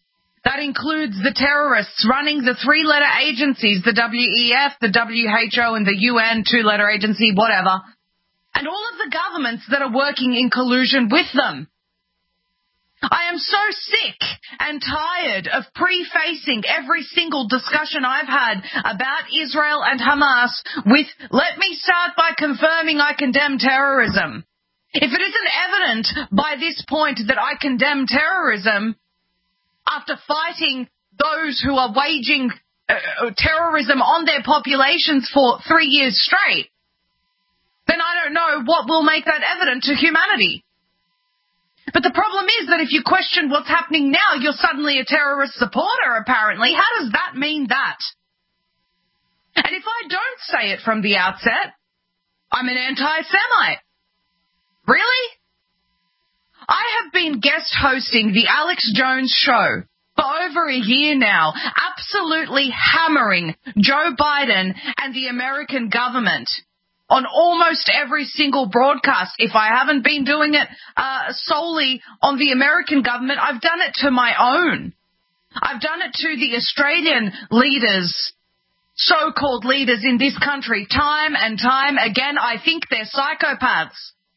Speaker 14: That includes the terrorists running the three-letter agencies, the W E F, the W H O, and the U N two-letter agency, whatever, and all of the governments that are working in collusion with them. I am so sick and tired of prefacing every single discussion I've had about Israel and Hamas with, let me start by confirming I condemn terrorism. If it isn't evident by this point that I condemn terrorism, after fighting those who are waging uh, terrorism on their populations for three years straight, then I don't know what will make that evident to humanity. But the problem is that if you question what's happening now, you're suddenly a terrorist supporter, apparently. How does that mean that? And if I don't say it from the outset, I'm an anti-Semite. Really? I have been guest hosting the Alex Jones Show for over a year now, absolutely hammering Joe Biden and the American government on almost every single broadcast. If I haven't been doing it uh, solely on the American government, I've done it to my own. I've done it to the Australian leaders, so-called leaders in this country, time and time again. I think they're psychopaths.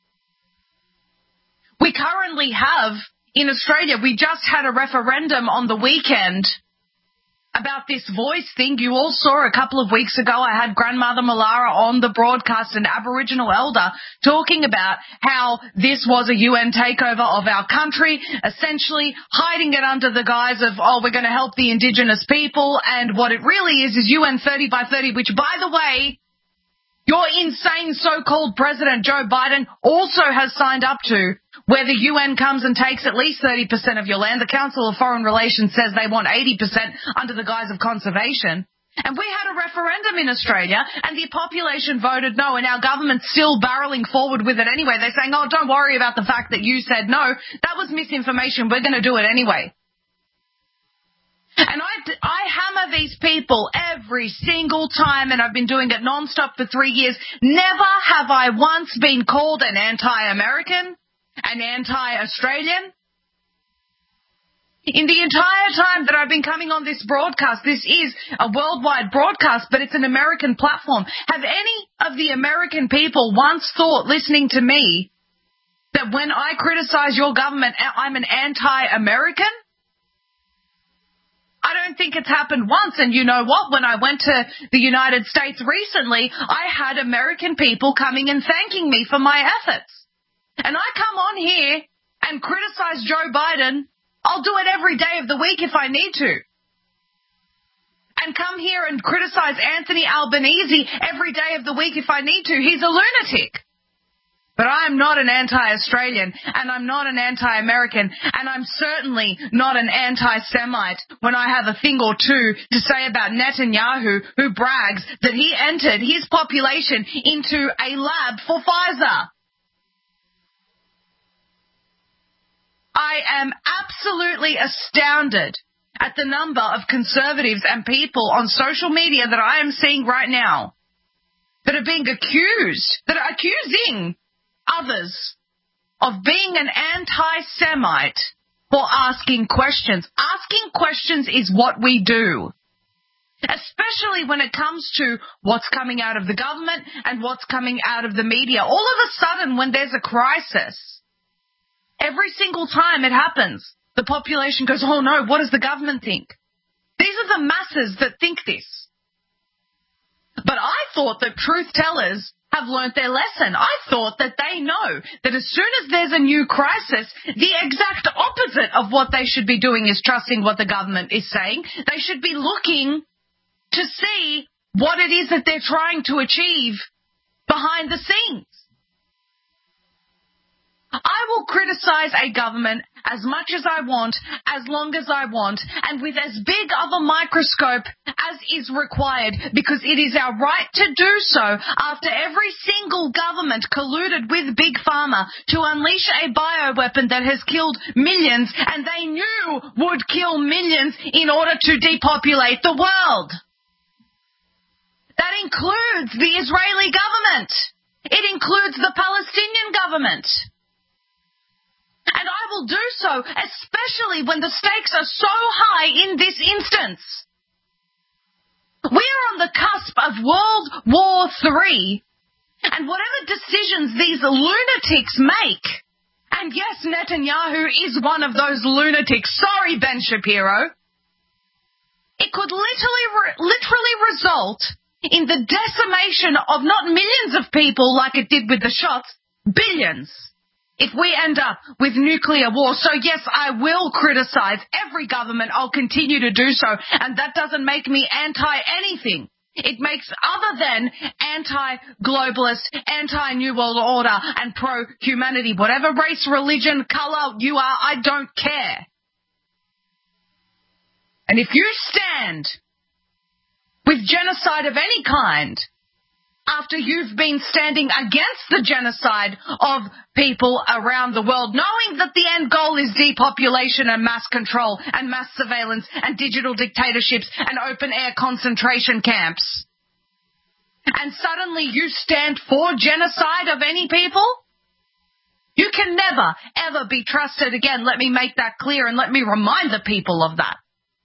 Speaker 14: We currently have, in Australia, we just had a referendum on the weekend about this voice thing. You all saw a couple of weeks ago, I had Grandmother Malara on the broadcast, an Aboriginal elder, talking about how this was a U N takeover of our country, essentially hiding it under the guise of, oh, we're going to help the Indigenous people, and what it really is is U N thirty by thirty, which, by the way, your insane so-called President Joe Biden also has signed up to, where the U N comes and takes at least thirty percent of your land. The Council of Foreign Relations says they want eighty percent under the guise of conservation. And we had a referendum in Australia, and the population voted no, and our government's still barreling forward with it anyway. They're saying, oh, don't worry about the fact that you said no. That was misinformation. We're going to do it anyway. And I, I hammer these people every single time, and I've been doing it nonstop for three years. Never have I once been called an anti-American, an anti-Australian. In the entire time that I've been coming on this broadcast, this is a worldwide broadcast, but it's an American platform. Have any of the American people once thought, listening to me, that when I criticize your government, I'm an anti-American? I don't think it's happened once. And you know what? When I went to the United States recently, I had American people coming and thanking me for my efforts. And I come on here and criticize Joe Biden. I'll do it every day of the week if I need to. And come here and criticize Anthony Albanese every day of the week if I need to. He's a lunatic. But I'm not an anti-Australian, and I'm not an anti-American, and I'm certainly not an anti-Semite when I have a thing or two to say about Netanyahu, who brags that he entered his population into a lab for Pfizer. I am absolutely astounded at the number of conservatives and people on social media that I am seeing right now that are being accused, that are accusing others of being an anti-Semite for asking questions. Asking questions is what we do, especially when it comes to what's coming out of the government and what's coming out of the media. All of a sudden, when there's a crisis, every single time it happens, the population goes, oh no, what does the government think? These are the masses that think this. But I thought that truth tellers have learnt their lesson. I thought that they know that as soon as there's a new crisis, the exact opposite of what they should be doing is trusting what the government is saying. They should be looking to see what it is that they're trying to achieve behind the scenes. I will criticize a government as much as I want, as long as I want, and with as big of a microscope as is required, because it is our right to do so after every single government colluded with Big Pharma to unleash a bioweapon that has killed millions, and they knew would kill millions in order to depopulate the world. That includes the Israeli government. It includes the Palestinian government. And And I will do so, especially when the stakes are so high in this instance. We are on the cusp of World War Three, and whatever decisions these lunatics make, and yes, Netanyahu is one of those lunatics, sorry, Ben Shapiro, it could literally, literally result in the decimation of not millions of people like it did with the shots, billions, if we end up with nuclear war. So yes, I will criticize every government. I'll continue to do so. And that doesn't make me anti-anything. It makes other than anti-globalist, anti-New World Order, and pro-humanity. Whatever race, religion, color you are, I don't care. And if you stand with genocide of any kind, after you've been standing against the genocide of people around the world, knowing that the end goal is depopulation and mass control and mass surveillance and digital dictatorships and open-air concentration camps, and suddenly you stand for genocide of any people, you can never, ever be trusted again. Let me make that clear, and let me remind the people of that.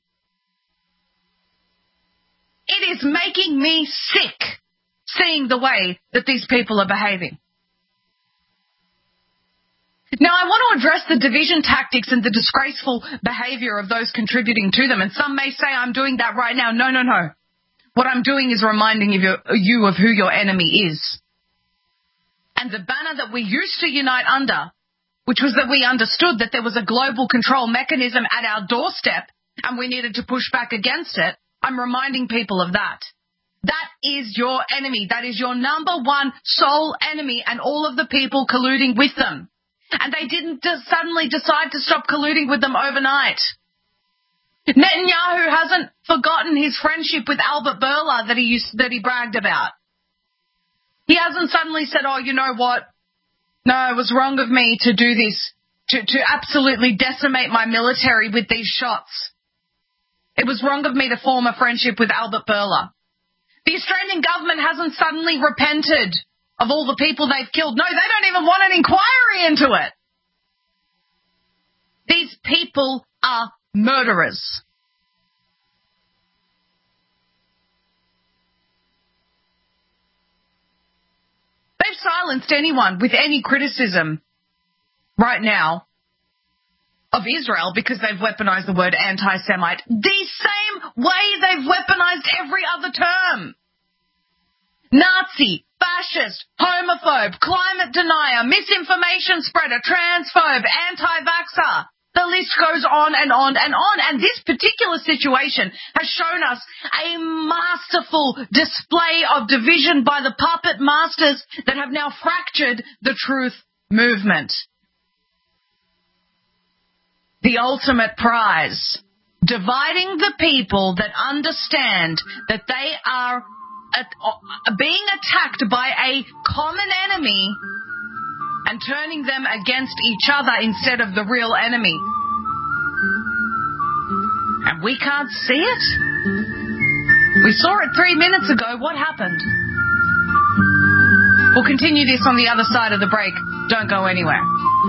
Speaker 14: It is making me sick seeing the way that these people are behaving. Now, I want to address the division tactics and the disgraceful behavior of those contributing to them. And some may say I'm doing that right now. No, no, no. What I'm doing is reminding you, you of who your enemy is. And the banner that we used to unite under, which was that we understood that there was a global control mechanism at our doorstep and we needed to push back against it, I'm reminding people of that. That is your enemy. That is your number one sole enemy and all of the people colluding with them. And they didn't just suddenly decide to stop colluding with them overnight. Netanyahu hasn't forgotten his friendship with Albert Bourla that he used, that he bragged about. He hasn't suddenly said, oh, you know what? No, it was wrong of me to do this, to, to absolutely decimate my military with these shots. It was wrong of me to form a friendship with Albert Bourla. The Australian government hasn't suddenly repented of all the people they've killed. No, they don't even want an inquiry into it. These people are murderers. They've silenced anyone with any criticism right now of Israel because they've weaponized the word anti-Semite the same way they've weaponized every other term. Nazi, fascist, homophobe, climate denier, misinformation spreader, transphobe, anti-vaxxer. The list goes on and on and on. And this particular situation has shown us a masterful display of division by the puppet masters that have now fractured the truth movement. The ultimate prize, dividing the people that understand that they are at, uh, being attacked by a common enemy and turning them against each other instead of the real enemy. And we can't see it? We saw it three minutes ago. What happened? We'll continue this on the other side of the break. Don't go anywhere.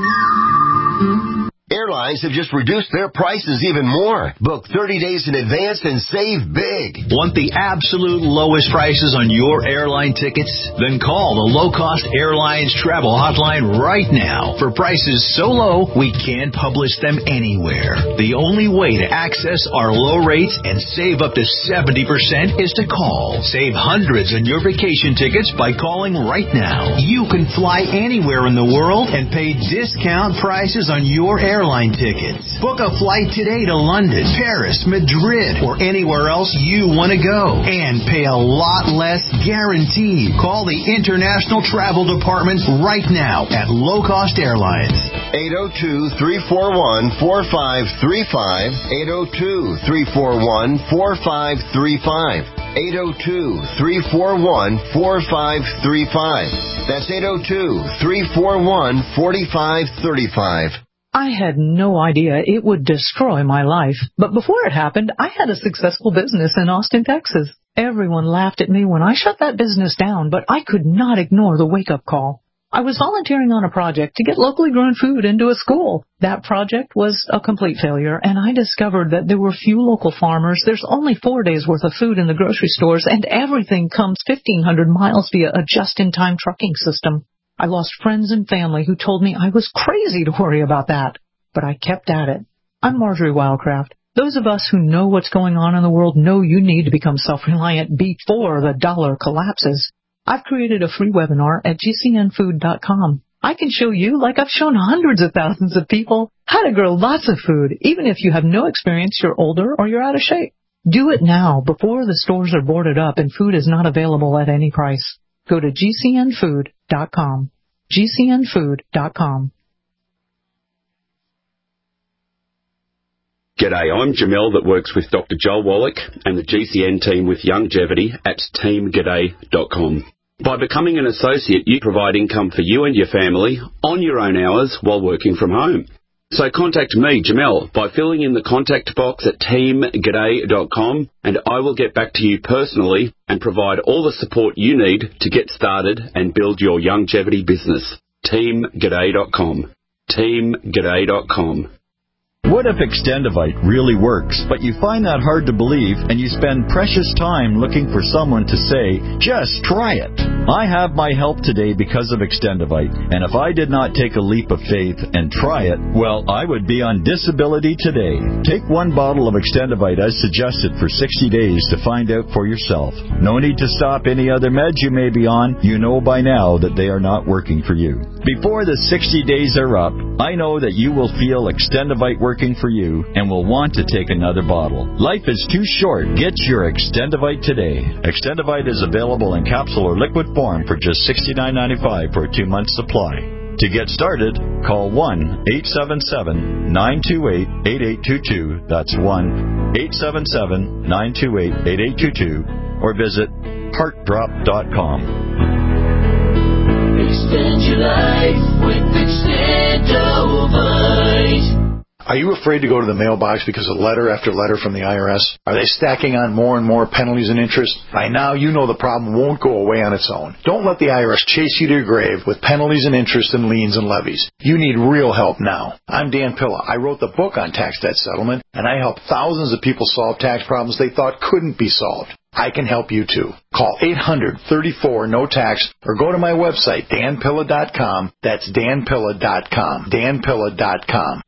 Speaker 10: Airlines have just reduced their prices even more. Book thirty days in advance and save big.
Speaker 9: Want the absolute lowest prices on your airline tickets? Then call the Low Cost Airlines Travel Hotline right now for prices so low we can't publish them anywhere. The only way to access our low rates and save up to seventy percent is to call. Save hundreds on your vacation tickets by calling right now. You can fly anywhere in the world and pay discount prices on your airline Airline tickets. Book a flight today to London, Paris, Madrid, or anywhere else you want to go. And pay a lot less guaranteed. Call the International Travel Department right now at Low Cost Airlines.
Speaker 10: eight oh two, three four one, four five three five. eight oh two, three four one, four five three five. eight oh two, three four one, four five three five. That's eight oh two, three four one, four five three five.
Speaker 15: I had no idea it would destroy my life, but before it happened, I had a successful business in Austin, Texas. Everyone laughed at me when I shut that business down, but I could not ignore the wake-up call. I was volunteering on a project to get locally grown food into a school. That project was a complete failure, and I discovered that there were few local farmers. There's only four days' worth of food in the grocery stores, and everything comes fifteen hundred miles via a just-in-time trucking system. I lost friends and family who told me I was crazy to worry about that, but I kept at it. I'm Marjorie Wildcraft. Those of us who know what's going on in the world know you need to become self-reliant before the dollar collapses. I've created a free webinar at G C N food dot com. I can show you, like I've shown hundreds of thousands of people, how to grow lots of food, even if you have no experience, you're older, or you're out of shape. Do it now, before the stores are boarded up and food is not available at any price. Go to G C N food dot com. G C N food dot com.
Speaker 11: G'day, I'm Jamel that works with Doctor Joel Wallach and the G C N team with Longevity at team g'day dot com. By becoming an associate, you provide income for you and your family on your own hours while working from home. So contact me, Jamel, by filling in the contact box at team g'day dot com, and I will get back to you personally and provide all the support you need to get started and build your longevity business. team g'day dot com. team g'day dot com.
Speaker 16: What if Extendivite really works, but you find that hard to believe and you spend precious time looking for someone to say, just try it? I have my help today because of Extendivite, and if I did not take a leap of faith and try it, well, I would be on disability today. Take one bottle of Extendivite as suggested for sixty days to find out for yourself. No need to stop any other meds you may be on. You know by now that they are not working for you. Before the sixty days are up, I know that you will feel Extendivite working for you and will want to take another bottle. Life is too short. Get your Extendivite today. Extendivite is available in capsule or liquid form for just sixty-nine ninety-five for a two-month supply. To get started, call one eight seven seven, nine two eight, eight eight two two. That's one eight seven seven, nine two eight, eight eight two two, or visit heart drop dot com.
Speaker 17: Extend your life with Extendivite.
Speaker 18: Are you afraid to go to the mailbox because of letter after letter from the I R S? Are they stacking on more and more penalties and interest? By now, you know the problem won't go away on its own. Don't let the I R S chase you to your grave with penalties and interest and liens and levies. You need real help now. I'm Dan Pilla. I wrote the book on tax debt settlement, and I help thousands of people solve tax problems they thought couldn't be solved. I can help you too. Call eight hundred, thirty-four, no tax or go to my website, dan pilla dot com. That's dan pilla dot com. dan pilla dot com.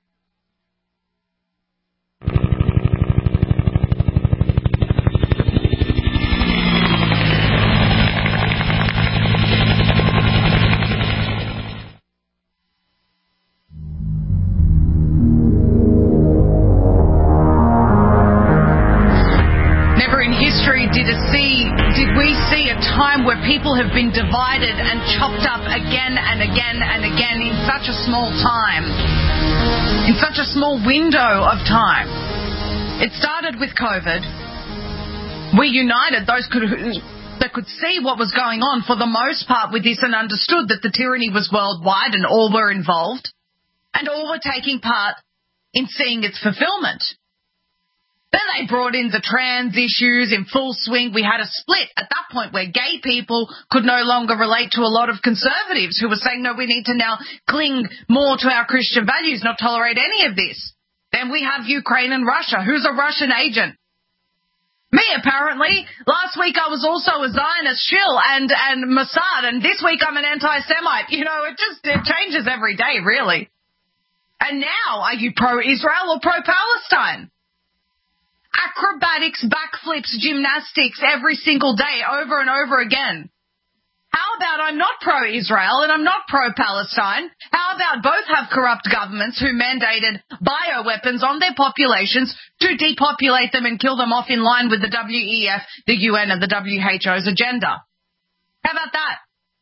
Speaker 14: Where people have been divided and chopped up again and again and again in such a small time, in such a small window of time. It started with COVID. We united those could, that could see what was going on for the most part with this and understood that the tyranny was worldwide and all were involved and all were taking part in seeing its fulfillment. Then they brought in the trans issues in full swing. We had a split at that point where gay people could no longer relate to a lot of conservatives who were saying, no, we need to now cling more to our Christian values, not tolerate any of this. Then we have Ukraine and Russia. Who's a Russian agent? Me, apparently. Last week I was also a Zionist shill and, and Mossad, and this week I'm an anti-Semite. You know, it just it changes every day, really. And now, are you pro-Israel or pro-Palestine? Acrobatics, backflips, gymnastics every single day, over and over again. How about I'm not pro-Israel and I'm not pro-Palestine? How about both have corrupt governments who mandated bioweapons on their populations to depopulate them and kill them off in line with the W E F, the U N and the W H O's agenda? How about that?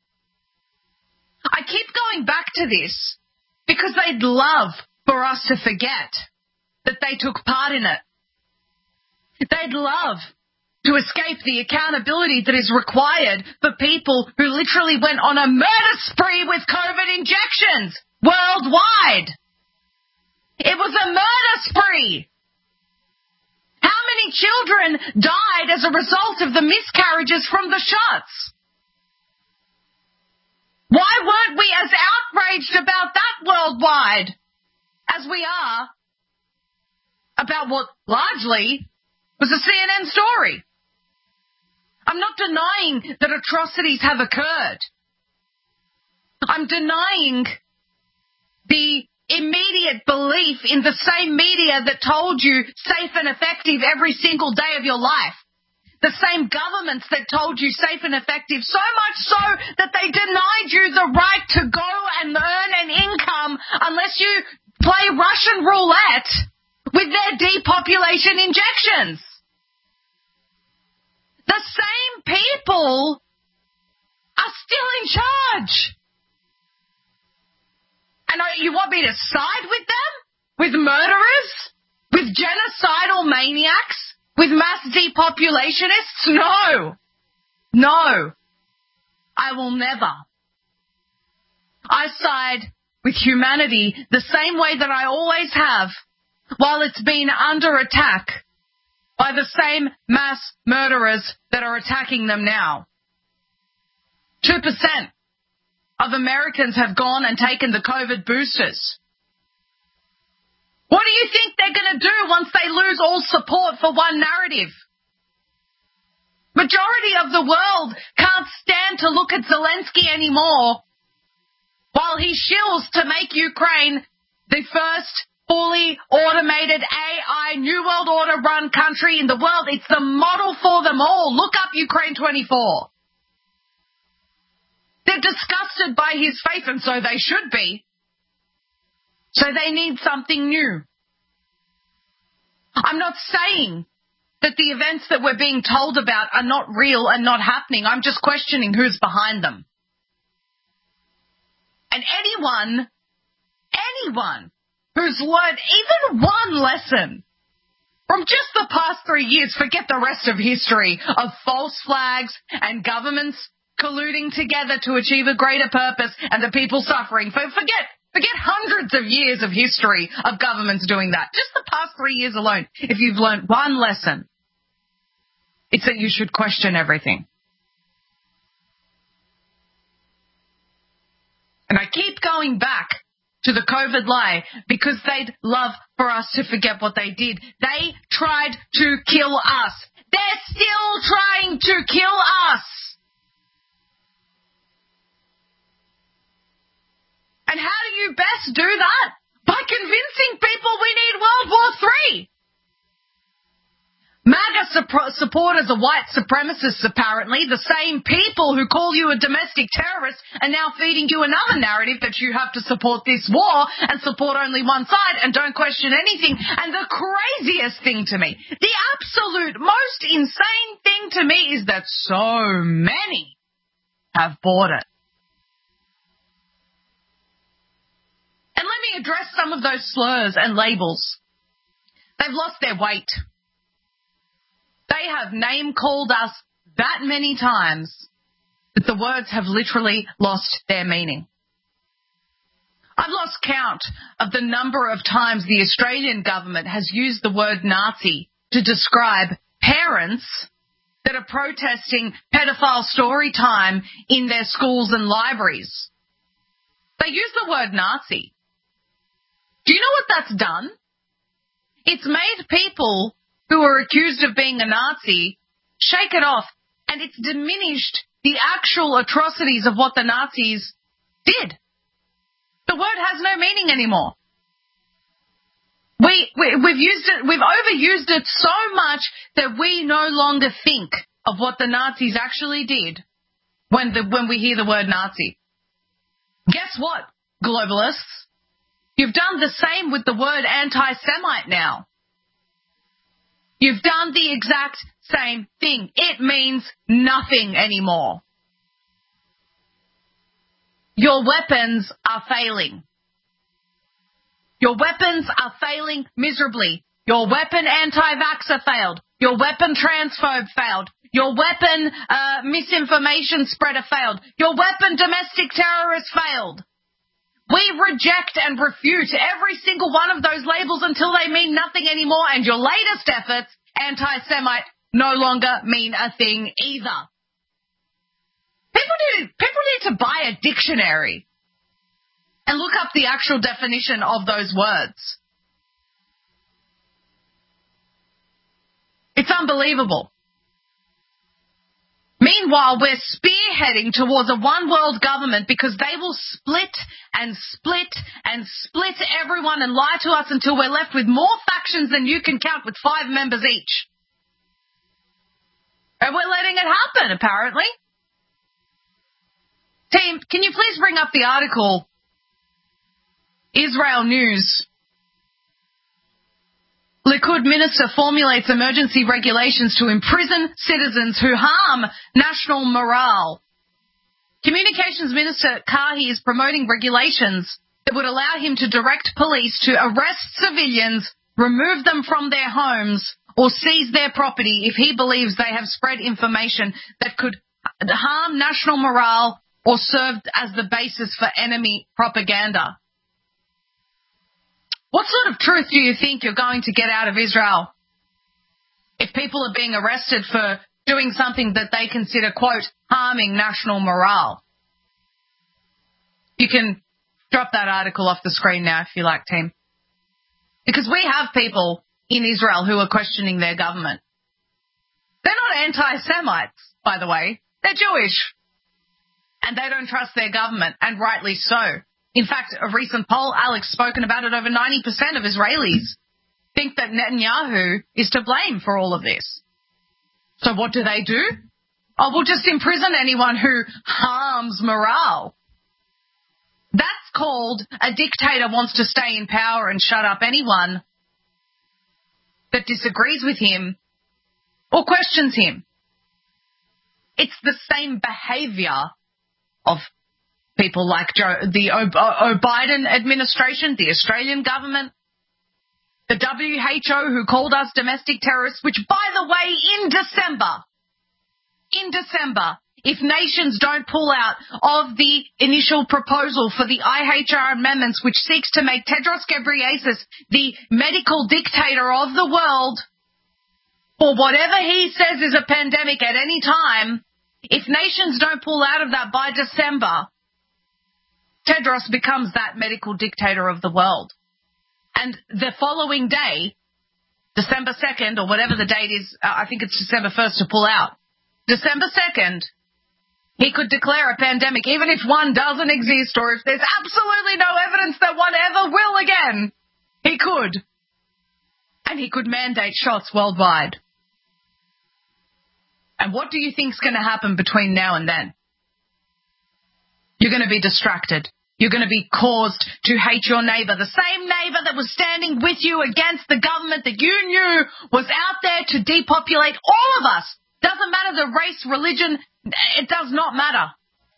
Speaker 14: I keep going back to this because they'd love for us to forget that they took part in it. They'd love to escape the accountability that is required for people who literally went on a murder spree with COVID injections worldwide. It was a murder spree. How many children died as a result of the miscarriages from the shots? Why weren't we as outraged about that worldwide as we are about what largely was a C N N story? I'm not denying that atrocities have occurred. I'm denying the immediate belief in the same media that told you safe and effective every single day of your life. The same governments that told you safe and effective, so much so that they denied you the right to go and earn an income unless you play Russian roulette with their depopulation injections. The same people are still in charge. And you want me to side with them? With murderers? With genocidal maniacs? With mass depopulationists? No. No. I will never. I side with humanity the same way that I always have, while it's been under attack by the same mass murderers that are attacking them now. Two percent of Americans have gone and taken the COVID boosters. What do you think they're going to do once they lose all support for one narrative? Majority of the world can't stand to look at Zelensky anymore while he shills to make Ukraine the first fully automated A I New World Order run country in the world. It's the model for them all. Look up Ukraine twenty-four. They're disgusted by his faith, and so they should be. So they need something new. I'm not saying that the events that we're being told about are not real and not happening. I'm just questioning who's behind them. And anyone, anyone who's learned even one lesson from just the past three years, forget the rest of history of false flags and governments colluding together to achieve a greater purpose and the people suffering. Forget, forget hundreds of years of history of governments doing that. Just the past three years alone. If you've learned one lesson, it's that you should question everything. And I keep going back to the COVID lie because they'd love for us to forget what they did. They tried to kill us. They're still trying to kill us. And how do you best do that? By convincing people we need World War Three. MAGA supp- supporters are white supremacists, apparently. The same people who call you a domestic terrorist are now feeding you another narrative that you have to support this war and support only one side and don't question anything. And the craziest thing to me, the absolute most insane thing to me is that so many have bought it. And let me address some of those slurs and labels. They've lost their weight. They have name-called us that many times that the words have literally lost their meaning. I've lost count of the number of times the Australian government has used the word Nazi to describe parents that are protesting pedophile story time in their schools and libraries. They use the word Nazi. Do you know what that's done? It's made people who are accused of being a Nazi shake it off, and it's diminished the actual atrocities of what the Nazis did. The word has no meaning anymore. We, we, we've used it, we've overused it so much that we no longer think of what the Nazis actually did when the, when we hear the word Nazi. Guess what, globalists? You've done the same with the word anti-Semite now. You've done the exact same thing. It means nothing anymore. Your weapons are failing. Your weapons are failing miserably. Your weapon anti-vaxxer failed. Your weapon transphobe failed. Your weapon uh, misinformation spreader failed. Your weapon domestic terrorist failed. We reject and refute every single one of those labels until they mean nothing anymore, and your latest efforts, anti-Semite, no longer mean a thing either. People need, people need to buy a dictionary and look up the actual definition of those words. It's unbelievable. Meanwhile, we're spearheading towards a one-world government because they will split and split and split everyone and lie to us until we're left with more factions than you can count with five members each. And we're letting it happen, apparently. Team, can you please bring up the article? Israel News. Likud minister formulates emergency regulations to imprison citizens who harm national morale. Communications Minister Kahi is promoting regulations that would allow him to direct police to arrest civilians, remove them from their homes, or seize their property if he believes they have spread information that could harm national morale or served as the basis for enemy propaganda. What sort of truth do you think you're going to get out of Israel if people are being arrested for doing something that they consider, quote, harming national morale? You can drop that article off the screen now if you like, team. Because we have people in Israel who are questioning their government. They're not anti-Semites, by the way. They're Jewish. And they don't trust their government, and rightly so. In fact, a recent poll, Alex, spoken about it, over ninety percent of Israelis think that Netanyahu is to blame for all of this. So what do they do? Oh, we'll just imprison anyone who harms morale. That's called a dictator wants to stay in power and shut up anyone that disagrees with him or questions him. It's the same behavior of people like Joe, the o- o- Biden administration, the Australian government, the W H O who called us domestic terrorists, which, by the way, in December, in December, if nations don't pull out of the initial proposal for the I H R amendments, which seeks to make Tedros Ghebreyesus the medical dictator of the world, for whatever he says is a pandemic at any time, if nations don't pull out of that by December, Tedros becomes that medical dictator of the world. And the following day, December second, or whatever the date is, uh, I think it's December first to pull out, December second, he could declare a pandemic, even if one doesn't exist or if there's absolutely no evidence that one ever will again. He could. And he could mandate shots worldwide. And what do you think's going to happen between now and then? You're going to be distracted. You're going to be caused to hate your neighbor, the same neighbor that was standing with you against the government that you knew was out there to depopulate all of us. Doesn't matter the race, religion, it does not matter.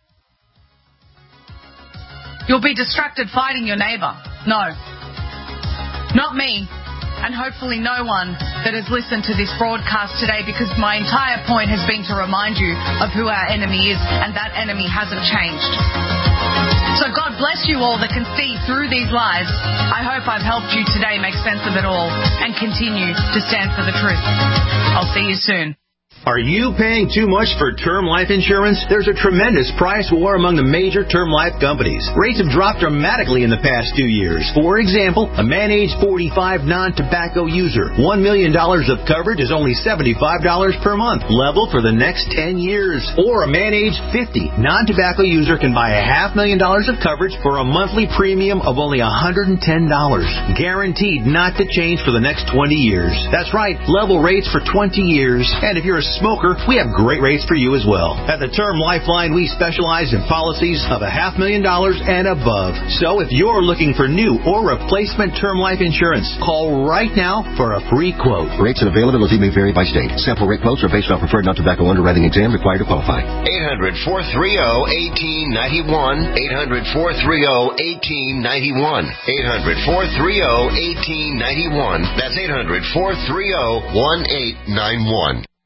Speaker 14: You'll be distracted fighting your neighbor. No. Not me. And hopefully no one that has listened to this broadcast today, because my entire point has been to remind you of who our enemy is, and that enemy hasn't changed. So God bless you all that can see through these lies. I hope I've helped you today make sense of it all and continue to stand for the truth. I'll see you soon.
Speaker 9: Are you paying too much for term life insurance? There's a tremendous price war among the major term life companies. Rates have dropped dramatically in the past two years. For example, a man age forty-five non-tobacco user, one million dollars of coverage is only seventy-five dollars per month, level for the next ten years. Or a man age fifty non-tobacco user can buy a half million dollars of coverage for a monthly premium of only one hundred ten dollars. Guaranteed not to change for the next twenty years. That's right, level rates for twenty years. And if you're a smoker, we have great rates for you as well. At the Term Lifeline, we specialize in policies of a half million dollars and above. So if you're looking for new or replacement term life insurance, call right now for a free quote.
Speaker 19: Rates and availability may vary by state. Sample rate quotes are based on preferred non-tobacco underwriting exam required to qualify.
Speaker 10: eight hundred, four three zero, one eight nine one. eight hundred, four three zero, one eight nine one. eight hundred, four three zero, one eight nine one. That's eight hundred, four three zero, one eight nine one.